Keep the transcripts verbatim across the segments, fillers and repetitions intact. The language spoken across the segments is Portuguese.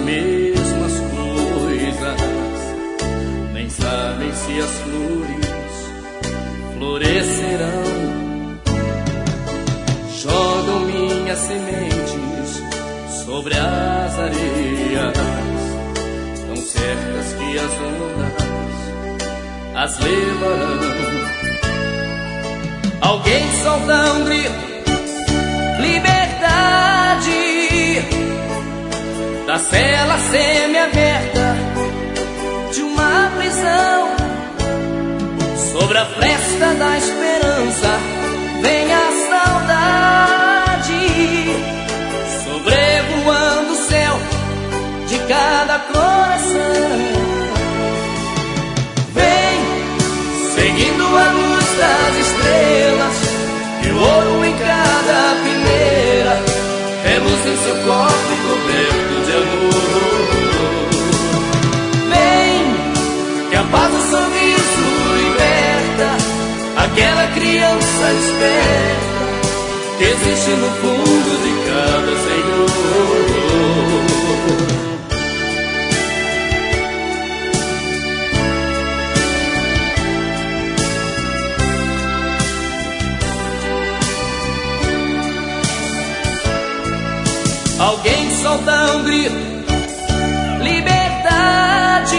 mesmas coisas, nem sabem se as flores florescerão. Jogam minhas sementes sobre as areias, tão certas que as ondas as levarão. Alguém solta um grito, liberdade, da cela semi-aberta de uma prisão. Sobre a fresta da esperança vem a saudade, sobrevoando o céu de cada coração. Vem, seguindo a luz das estrelas, e o ouro em cada peneira, é luz em seu corpo coberto de amor. Vem, que a paz do sorriso liberta aquela criança esperta que existe no fundo de cada Senhor. Alguém solta um grito, liberdade,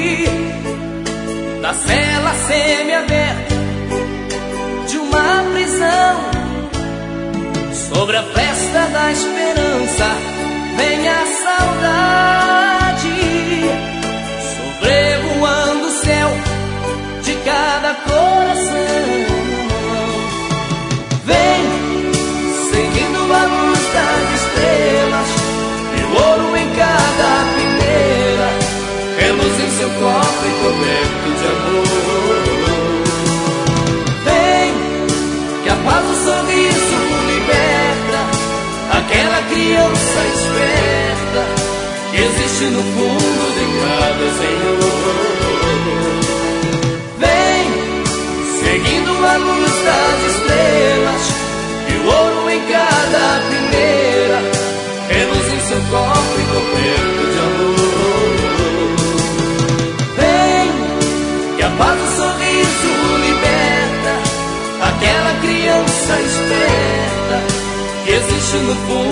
da cela semi-aberta de uma prisão. Sobre a festa da esperança vem a saudade, sobrevoando o céu de cada coração. Vem, seguindo a luz das estrelas, e o ouro em cada peneira, é luz em seu corpo e coberto de amor. Vem, que a paz do sorriso liberta aquela criança esperta que existe no fundo de cada Senhor. Vem, seguindo a luz das estrelas, e o ouro em cada peneira, é luz em seu corpo e coberto de amor. Vem, que a paz do sorriso liberta aquela criança esperta que existe no fundo